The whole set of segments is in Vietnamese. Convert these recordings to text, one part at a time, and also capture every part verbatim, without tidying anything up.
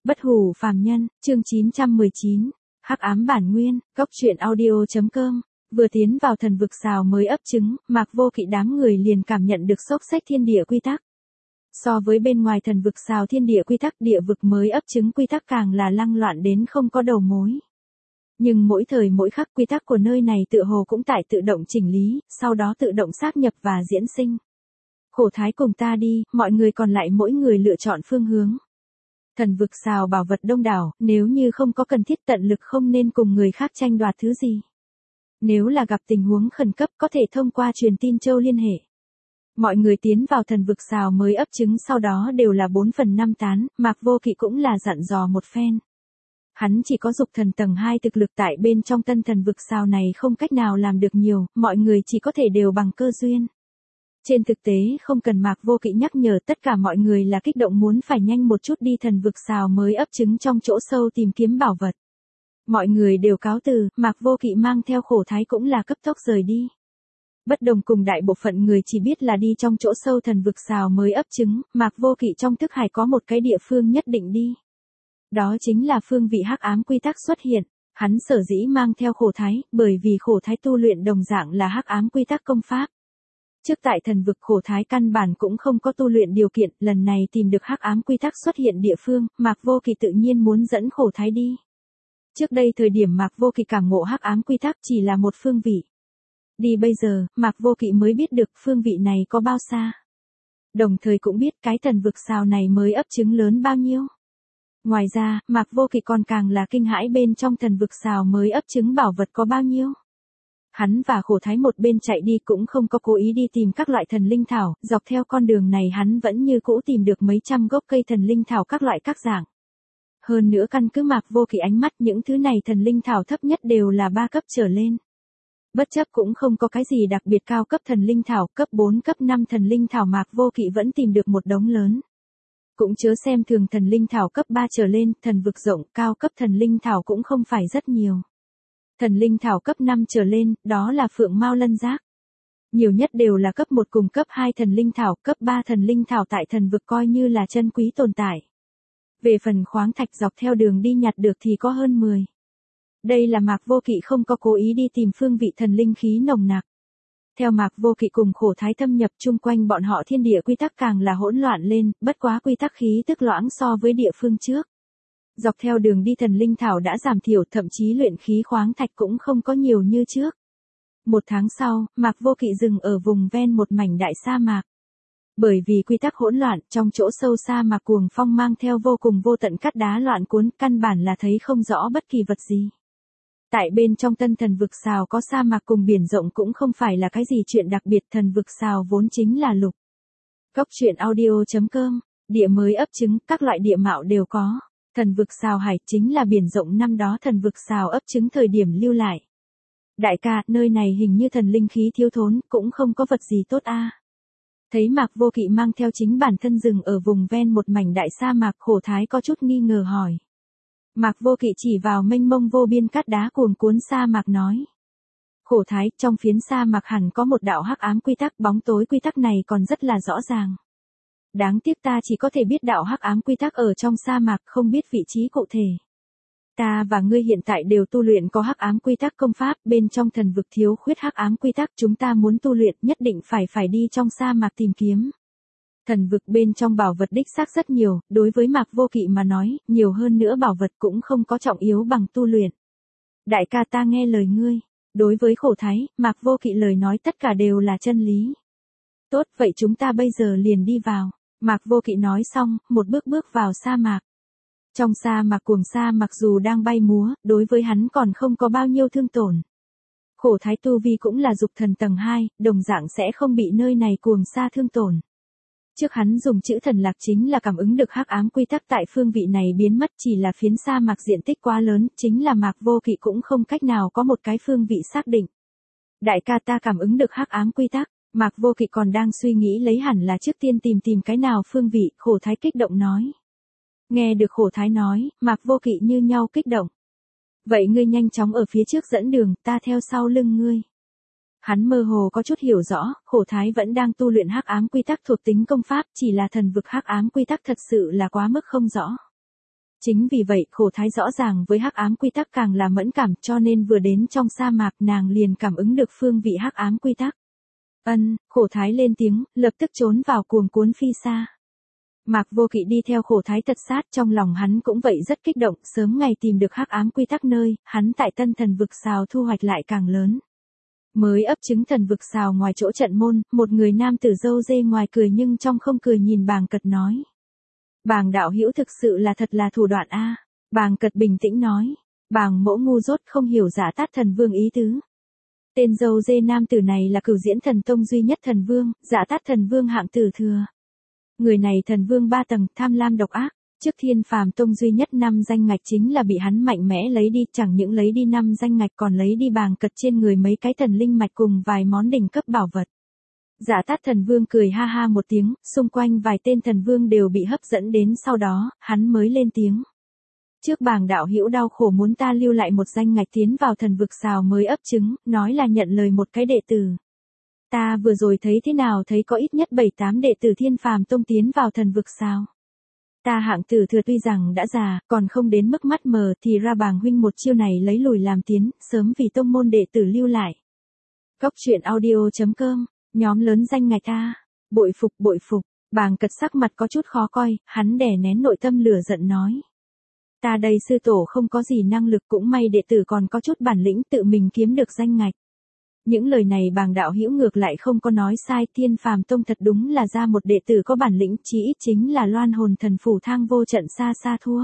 Bất hủ phàm nhân, chương chín trăm mười chín, Hắc ám bản nguyên, góc truyện audio.com. Vừa tiến vào thần vực xào mới ấp trứng, Mạc Vô Kỵ đám người liền cảm nhận được xốc xách thiên địa quy tắc. So với bên ngoài thần vực xào thiên địa quy tắc, địa vực mới ấp trứng quy tắc càng là lăng loạn đến không có đầu mối. Nhưng mỗi thời mỗi khắc quy tắc của nơi này tựa hồ cũng tại tự động chỉnh lý, sau đó tự động xác nhập và diễn sinh. Khổ thái cùng ta đi, mọi người còn lại mỗi người lựa chọn phương hướng. Thần vực xào bảo vật đông đảo, nếu như không có cần thiết tận lực không nên cùng người khác tranh đoạt thứ gì. Nếu là gặp tình huống khẩn cấp có thể thông qua truyền tin châu liên hệ. Mọi người tiến vào thần vực xào mới ấp trứng sau đó đều là bốn phần năm tán, Mạc Vô Kỵ cũng là dặn dò một phen. Hắn chỉ có dục thần tầng hai thực lực tại bên trong tân thần vực xào này không cách nào làm được nhiều, mọi người chỉ có thể đều bằng cơ duyên. Trên thực tế không cần Mạc Vô Kỵ nhắc nhở, tất cả mọi người là kích động muốn phải nhanh một chút đi thần vực xào mới ấp trứng trong chỗ sâu tìm kiếm bảo vật. Mọi người đều cáo từ, Mạc Vô Kỵ mang theo khổ thái cũng là cấp tốc rời đi. Bất đồng cùng đại bộ phận người chỉ biết là đi trong chỗ sâu thần vực xào mới ấp trứng, Mạc Vô Kỵ trong thức hải có một cái địa phương nhất định đi. Đó chính là phương vị hắc ám quy tắc xuất hiện. Hắn sở dĩ mang theo khổ thái, bởi vì khổ thái tu luyện đồng dạng là hắc ám quy tắc công pháp. Trước tại thần vực khổ thái căn bản cũng không có tu luyện điều kiện, lần này tìm được hắc ám quy tắc xuất hiện địa phương, Mạc Vô Kỵ tự nhiên muốn dẫn khổ thái đi. Trước đây thời điểm Mạc Vô Kỵ cảm ngộ hắc ám quy tắc chỉ là một phương vị. Đi bây giờ, Mạc Vô Kỵ mới biết được phương vị này có bao xa. Đồng thời cũng biết cái thần vực xào này mới ấp trứng lớn bao nhiêu. Ngoài ra, Mạc Vô Kỵ còn càng là kinh hãi bên trong thần vực xào mới ấp trứng bảo vật có bao nhiêu. Hắn và khổ thái một bên chạy đi cũng không có cố ý đi tìm các loại thần linh thảo, dọc theo con đường này hắn vẫn như cũ tìm được mấy trăm gốc cây thần linh thảo các loại các dạng. Hơn nữa căn cứ Mạc Vô Kỵ ánh mắt, những thứ này thần linh thảo thấp nhất đều là ba cấp trở lên. Bất chấp cũng không có cái gì đặc biệt cao cấp thần linh thảo, cấp bốn cấp năm thần linh thảo Mạc Vô Kỵ vẫn tìm được một đống lớn. Cũng chớ xem thường thần linh thảo cấp ba trở lên, thần vực rộng, cao cấp thần linh thảo cũng không phải rất nhiều. Thần linh thảo cấp năm trở lên, đó là phượng mao lân giác. Nhiều nhất đều là cấp một cùng cấp hai thần linh thảo, cấp ba thần linh thảo tại thần vực coi như là chân quý tồn tại. Về phần khoáng thạch dọc theo đường đi nhặt được thì có hơn mười. Đây là Mạc Vô Kỵ không có cố ý đi tìm phương vị thần linh khí nồng nặc. Theo Mạc Vô Kỵ cùng khổ thái thâm nhập chung quanh bọn họ thiên địa quy tắc càng là hỗn loạn lên, bất quá quy tắc khí tức loãng so với địa phương trước. Dọc theo đường đi thần linh thảo đã giảm thiểu, thậm chí luyện khí khoáng thạch cũng không có nhiều như trước. Một tháng sau, Mạc Vô Kỵ dừng ở vùng ven một mảnh đại sa mạc. Bởi vì quy tắc hỗn loạn, trong chỗ sâu sa mạc cuồng phong mang theo vô cùng vô tận cát đá loạn cuốn, căn bản là thấy không rõ bất kỳ vật gì. Tại bên trong tân thần vực xào có sa mạc cùng biển rộng cũng không phải là cái gì chuyện đặc biệt, thần vực xào vốn chính là lục. Góc truyện audio.com, địa mới ấp trứng, các loại địa mạo đều có. Thần vực xào hải chính là biển rộng năm đó thần vực xào ấp trứng thời điểm lưu lại. Đại ca, nơi này hình như thần linh khí thiếu thốn, cũng không có vật gì tốt a. Thấy Mạc Vô Kỵ mang theo chính bản thân rừng ở vùng ven một mảnh đại sa mạc, khổ thái có chút nghi ngờ hỏi. Mạc Vô Kỵ chỉ vào mênh mông vô biên cát đá cuồn cuốn sa mạc nói. Khổ thái, trong phiến sa mạc hẳn có một đạo hắc ám quy tắc, bóng tối quy tắc này còn rất là rõ ràng. Đáng tiếc ta chỉ có thể biết đạo hắc ám quy tắc ở trong sa mạc, không biết vị trí cụ thể. Ta và ngươi hiện tại đều tu luyện có hắc ám quy tắc công pháp, bên trong thần vực thiếu khuyết hắc ám quy tắc, chúng ta muốn tu luyện nhất định phải phải đi trong sa mạc tìm kiếm. Thần vực bên trong bảo vật đích xác rất nhiều, đối với Mạc Vô Kỵ mà nói, nhiều hơn nữa bảo vật cũng không có trọng yếu bằng tu luyện. Đại ca ta nghe lời ngươi. Đối với khổ thái, Mạc Vô Kỵ lời nói tất cả đều là chân lý. Tốt, vậy chúng ta bây giờ liền đi vào. Mạc Vô Kỵ nói xong, một bước bước vào sa mạc. Trong sa mạc cuồng sa mặc dù đang bay múa, đối với hắn còn không có bao nhiêu thương tổn. Khổ thái tu vi cũng là dục thần tầng hai, đồng dạng sẽ không bị nơi này cuồng sa thương tổn. Trước hắn dùng chữ thần lạc chính là cảm ứng được hắc ám quy tắc tại phương vị này biến mất, chỉ là phiến sa mạc diện tích quá lớn, chính là Mạc Vô Kỵ cũng không cách nào có một cái phương vị xác định. Đại ca ta cảm ứng được hắc ám quy tắc, Mạc Vô Kỵ còn đang suy nghĩ lấy hẳn là trước tiên tìm tìm cái nào phương vị, khổ thái kích động nói. Nghe được khổ thái nói, Mạc Vô Kỵ như nhau kích động. Vậy ngươi nhanh chóng ở phía trước dẫn đường, ta theo sau lưng ngươi. Hắn mơ hồ có chút hiểu rõ, khổ thái vẫn đang tu luyện hắc ám quy tắc thuộc tính công pháp, chỉ là thần vực hắc ám quy tắc thật sự là quá mức không rõ. Chính vì vậy, khổ thái rõ ràng với hắc ám quy tắc càng là mẫn cảm, cho nên vừa đến trong sa mạc nàng liền cảm ứng được phương vị hắc ám quy tắc. Ân, khổ thái lên tiếng, lập tức trốn vào cuồng cuốn phi xa. Mạc Vô Kỵ đi theo khổ thái tật sát, trong lòng hắn cũng vậy rất kích động, sớm ngày tìm được hắc ám quy tắc nơi, hắn tại Tân Thần vực Sào thu hoạch lại càng lớn. Mới ấp trứng thần vực Sào ngoài chỗ trận môn, một người nam tử râu dê ngoài cười nhưng trong không cười nhìn Bàng Cật nói. Bàng đạo hữu thực sự là thật là thủ đoạn a. Bàng Cật bình tĩnh nói. Bàng mỗ ngu dốt không hiểu Dạ Tát Thần Vương ý tứ. Tên râu dê nam tử này là Cửu Diễn Thần Tông duy nhất thần vương, Dạ Tát Thần Vương hạng tử thừa. Người này thần vương ba tầng, tham lam độc ác, trước Thiên Phàm Tông duy nhất năm danh ngạch chính là bị hắn mạnh mẽ lấy đi, chẳng những lấy đi năm danh ngạch còn lấy đi Bàng Cật trên người mấy cái thần linh mạch cùng vài món đỉnh cấp bảo vật. Dạ Tát Thần Vương cười ha ha một tiếng, xung quanh vài tên thần vương đều bị hấp dẫn đến, sau đó, hắn mới lên tiếng. Trước Bàng đạo hữu đau khổ muốn ta lưu lại một danh ngạch tiến vào thần vực Sào mới ấp trứng, nói là nhận lời một cái đệ tử. Ta vừa rồi thấy thế nào thấy có ít nhất bảy tám đệ tử Thiên Phàm Tông tiến vào thần vực Sào. Ta hạng tử thừa tuy rằng đã già, còn không đến mức mắt mờ, thì ra Bàng huynh một chiêu này lấy lùi làm tiến, sớm vì tông môn đệ tử lưu lại. Góc truyện audio chấm com, nhóm lớn danh ngạch ta, bội phục bội phục. Bàng Cật sắc mặt có chút khó coi, hắn đè nén nội tâm lửa giận nói. Ta đây sư tổ không có gì năng lực, cũng may đệ tử còn có chút bản lĩnh tự mình kiếm được danh ngạch. Những lời này Bàng đạo hữu ngược lại không có nói sai, Thiên Phàm Tông thật đúng là ra một đệ tử có bản lĩnh, chí ít chính là Loan Hồn Thần Phủ Thang Vô Trận xa xa thua.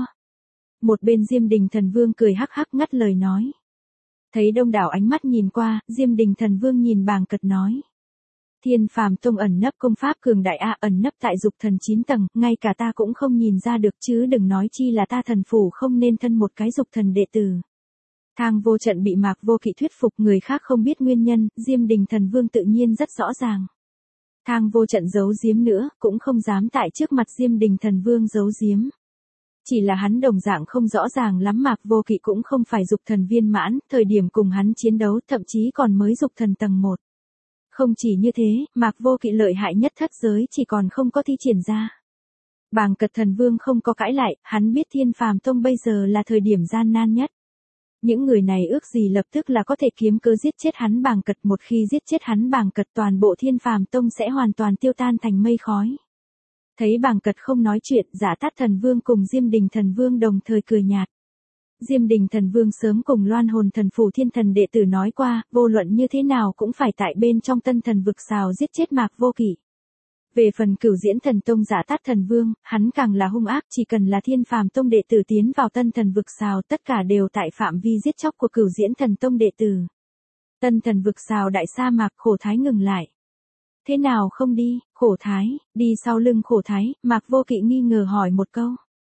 Một bên Diêm Đình Thần Vương cười hắc hắc ngắt lời nói. Thấy đông đảo ánh mắt nhìn qua, Diêm Đình Thần Vương nhìn Bàng Cật nói. Thiên Phàm Tông ẩn nấp công pháp cường đại a, ẩn nấp tại dục thần chín tầng, ngay cả ta cũng không nhìn ra được chứ đừng nói chi là ta thần phủ không nên thân một cái dục thần đệ tử. Thang Vô Trận bị Mạc Vô Kỵ thuyết phục, người khác không biết nguyên nhân, Diêm Đình Thần Vương tự nhiên rất rõ ràng. Thang Vô Trận giấu giếm nữa, cũng không dám tại trước mặt Diêm Đình Thần Vương giấu giếm. Chỉ là hắn đồng dạng không rõ ràng lắm, Mạc Vô Kỵ cũng không phải dục thần viên mãn, thời điểm cùng hắn chiến đấu thậm chí còn mới dục thần tầng một. Không chỉ như thế, Mạc Vô Kỵ lợi hại nhất thất giới chỉ còn không có thi triển ra. Bàng Cật Thần Vương không có cãi lại, hắn biết Thiên Phàm Tông bây giờ là thời điểm gian nan nhất. Những người này ước gì lập tức là có thể kiếm cớ giết chết hắn Bàng Cật, một khi giết chết hắn Bàng Cật toàn bộ Thiên Phàm Tông sẽ hoàn toàn tiêu tan thành mây khói. Thấy Bàng Cật không nói chuyện, Dạ Tát Thần Vương cùng Diêm Đình Thần Vương đồng thời cười nhạt. Diêm Đình Thần Vương sớm cùng Loan Hồn Thần Phủ Thiên Thần đệ tử nói qua, vô luận như thế nào cũng phải tại bên trong Tân Thần vực Sào giết chết Mạc Vô Kỵ. Về phần Cửu Diễn Thần Tông Dạ Tát Thần Vương, hắn càng là hung ác, chỉ cần là Thiên Phàm Tông đệ tử tiến vào Tân Thần vực Sào tất cả đều tại phạm vi giết chóc của Cửu Diễn Thần Tông đệ tử. Tân Thần vực Sào đại sa mạc, Khổ Thái ngừng lại. Thế nào không đi, Khổ Thái, đi sau lưng Khổ Thái, Mạc Vô Kỵ nghi ngờ hỏi một câu.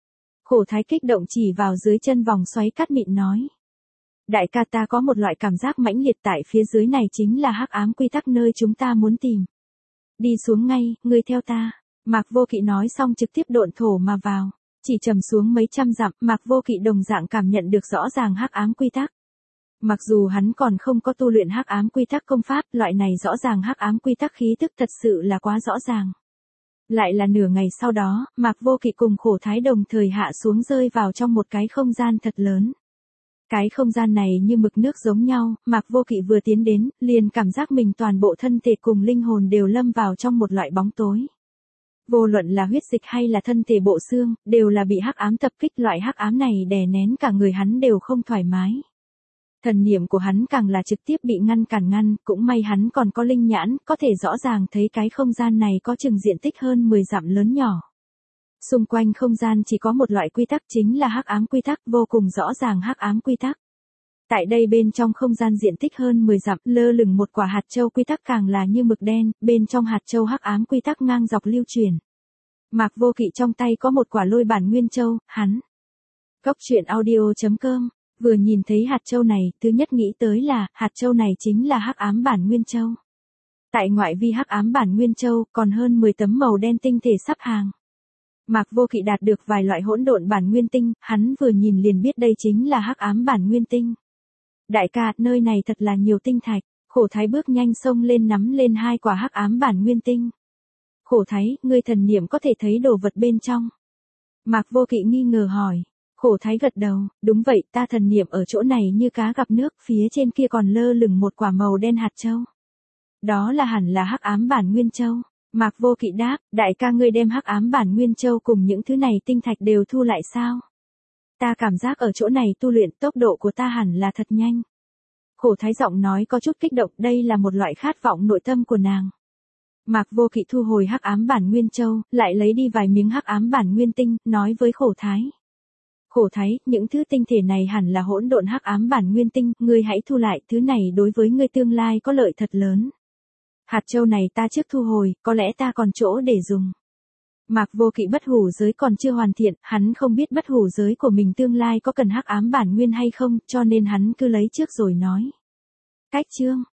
Khổ Thái kích động chỉ vào dưới chân vòng xoáy cát mịn nói. Đại ca, ta có một loại cảm giác mãnh liệt tại phía dưới này chính là hắc ám quy tắc nơi chúng ta muốn tìm. Đi xuống ngay, ngươi theo ta. Mạc Vô Kỵ nói xong trực tiếp độn thổ mà vào. Chỉ trầm xuống mấy trăm dặm, Mạc Vô Kỵ đồng dạng cảm nhận được rõ ràng hắc ám quy tắc. Mặc dù hắn còn không có tu luyện hắc ám quy tắc công pháp, loại này rõ ràng hắc ám quy tắc khí tức thật sự là quá rõ ràng. Lại là nửa ngày sau đó, Mạc Vô Kỵ cùng Khổ Thái đồng thời hạ xuống rơi vào trong một cái không gian thật lớn. Cái không gian này như mực nước giống nhau, Mạc Vô Kỵ vừa tiến đến, liền cảm giác mình toàn bộ thân thể cùng linh hồn đều lâm vào trong một loại bóng tối. Vô luận là huyết dịch hay là thân thể bộ xương, đều là bị hắc ám tập kích, loại hắc ám này đè nén cả người hắn đều không thoải mái. Thần niệm của hắn càng là trực tiếp bị ngăn cản ngăn, cũng may hắn còn có linh nhãn, có thể rõ ràng thấy cái không gian này có chừng diện tích hơn mười dặm lớn nhỏ. Xung quanh không gian chỉ có một loại quy tắc chính là hắc ám quy tắc, vô cùng rõ ràng hắc ám quy tắc. Tại đây bên trong không gian diện tích hơn mười dặm, lơ lửng một quả hạt châu quy tắc càng là như mực đen, bên trong hạt châu hắc ám quy tắc ngang dọc lưu truyền. Mạc Vô Kỵ trong tay có một quả lôi bản nguyên châu, hắn. Góc truyện audio chấm com, vừa nhìn thấy hạt châu này, thứ nhất nghĩ tới là, hạt châu này chính là hắc ám bản nguyên châu. Tại ngoại vi hắc ám bản nguyên châu, còn hơn mười tấm màu đen tinh thể sắp hàng. Mạc Vô Kỵ đạt được vài loại hỗn độn bản nguyên tinh, hắn vừa nhìn liền biết đây chính là hắc ám bản nguyên tinh. Đại ca, nơi này thật là nhiều tinh thạch. Khổ Thái bước nhanh xông lên nắm lên hai quả hắc ám bản nguyên tinh. Khổ Thái, ngươi thần niệm có thể thấy đồ vật bên trong. Mạc Vô Kỵ nghi ngờ hỏi. Khổ thái gật đầu, đúng vậy, ta thần niệm ở chỗ này như cá gặp nước, phía trên kia còn lơ lửng một quả màu đen hạt châu. Đó là hẳn là hắc ám bản nguyên châu. Mạc Vô Kỵ đáp, đại ca ngươi đem hắc ám bản nguyên châu cùng những thứ này tinh thạch đều thu lại sao? Ta cảm giác ở chỗ này tu luyện tốc độ của ta hẳn là thật nhanh. Khổ thái giọng nói có chút kích động, đây là một loại khát vọng nội tâm của nàng. Mạc Vô Kỵ thu hồi hắc ám bản nguyên châu, lại lấy đi vài miếng hắc ám bản nguyên tinh, nói với khổ thái. Khổ thái, những thứ tinh thể này hẳn là hỗn độn hắc ám bản nguyên tinh, ngươi hãy thu lại, thứ này đối với ngươi tương lai có lợi thật lớn. Hạt châu này ta trước thu hồi, có lẽ ta còn chỗ để dùng. Mạc Vô Kỵ bất hủ giới còn chưa hoàn thiện, hắn không biết bất hủ giới của mình tương lai có cần hắc ám bản nguyên hay không, cho nên hắn cứ lấy trước rồi nói. Cách chương